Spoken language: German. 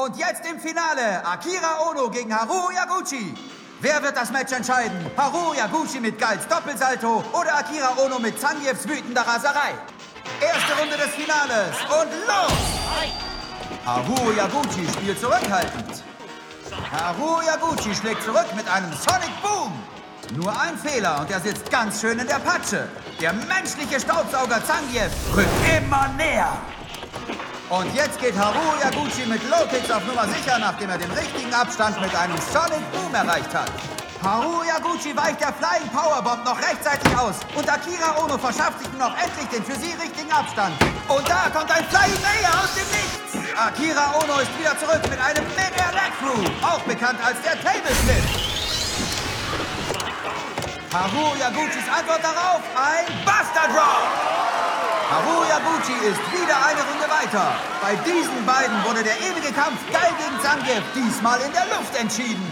Und jetzt im Finale Akira Ono gegen Haruo Yaguchi. Wer wird das Match entscheiden? Haruo Yaguchi mit Galls Doppelsalto oder Akira Ono mit Zangiefs wütender Raserei? Erste Runde des Finales und los! Haruo Yaguchi spielt zurückhaltend. Haruo Yaguchi schlägt zurück mit einem Sonic Boom. Nur ein Fehler und er sitzt ganz schön in der Patsche. Der menschliche Staubsauger Zangief rückt immer näher. Und jetzt geht Haruo Yaguchi mit Low-Kicks auf Nummer sicher, nachdem er den richtigen Abstand mit einem Sonic Boom erreicht hat. Haruo Yaguchi weicht der Flying Powerbomb noch rechtzeitig aus und Akira Ono verschafft sich noch endlich den für sie richtigen Abstand. Und da kommt ein Flying Layer aus dem Nichts. Akira Ono ist wieder zurück mit einem Mid-Air Leg Through, auch bekannt als der Table Flip. Haruo Yaguchis Antwort darauf, ein Buster Drop. Haruo Yaguchi ist wieder eine Runde weiter. Bei diesen beiden wurde der ewige Kampf Gall gegen Zangief diesmal in der Luft entschieden.